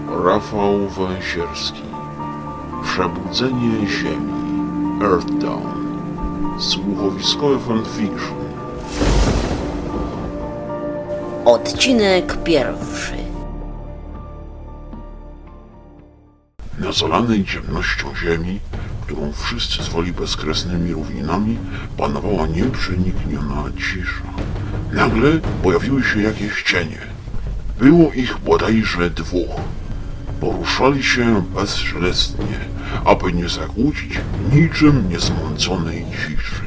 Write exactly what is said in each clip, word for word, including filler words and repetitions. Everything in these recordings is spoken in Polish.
Rafał Węsierski. Przebudzenie Ziemi. Earthdawn. Słuchowiskowy fanfiction. Odcinek pierwszy. Na zalanej ciemnością ziemi, którą wszyscy zwali bezkresnymi równinami, panowała nieprzenikniona cisza. Nagle pojawiły się jakieś cienie. Było ich bodajże dwóch. Poruszali się bezżelestnie, aby nie zakłócić niczym niezmąconej ciszy.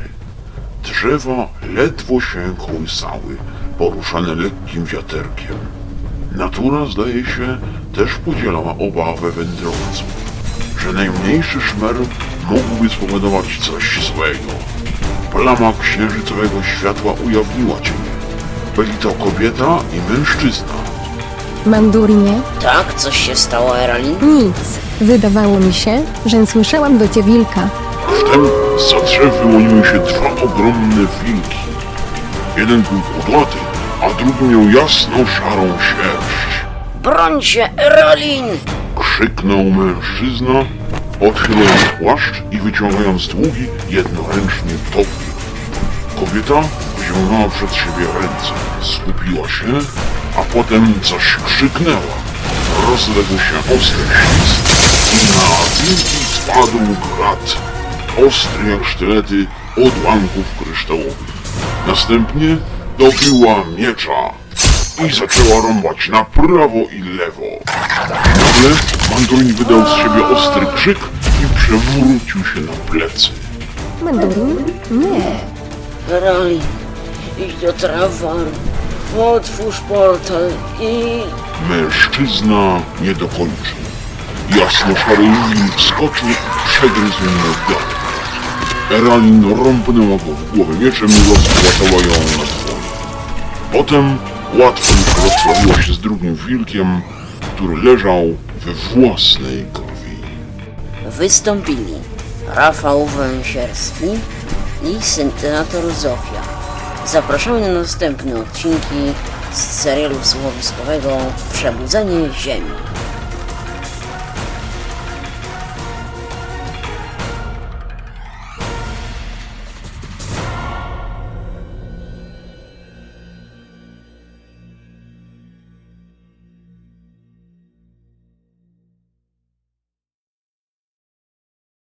Drzewa ledwo się kołysały, poruszane lekkim wiaterkiem. Natura, zdaje się, też podzielała obawę wędrowców, że najmniejszy szmer mógłby spowodować coś złego. Plama księżycowego światła ujawniła cienie. Byli to kobieta i mężczyzna. Mandurinie? Tak, coś się stało, Eralin? Nic. Wydawało mi się, że słyszałam wycie wilka. Wtem zza drzew wyłoniły się dwa ogromne wilki. Jeden był kudłaty, a drugi miał jasną, szarą sierść. Broń się, Eralin! Krzyknął mężczyzna, odchylając płaszcz i wyciągając długi, jednoręczny topór. Kobieta wyciągnęła przed siebie ręce, skupiła się, a potem coś krzyknęła. Rozległ się ostry świst i na wilki spadł grad, ostry jak sztylety odłamków kryształowych. Następnie dobyła miecza i zaczęła rąbać na prawo i lewo. Nagle Mandurin wydał z siebie ostry krzyk i przewrócił się na plecy. Mandurin? Nie. Eralin, idź do Trawaru. Otwórz portal i... Mężczyzna nie dokończył. Jasno-szary wilk wskoczył i przegryzł mu dalej. Eralin rąbnęła go w głowę mieczem i rozpłatała ją na dłoń. Potem łatwo już rozprawiła się z drugim wilkiem, który leżał we własnej krwi. Wystąpili Rafał Węsierski i syntezator Zofia. Zapraszamy na następne odcinki z serialu słuchowiskowego Przebudzenie Ziemi.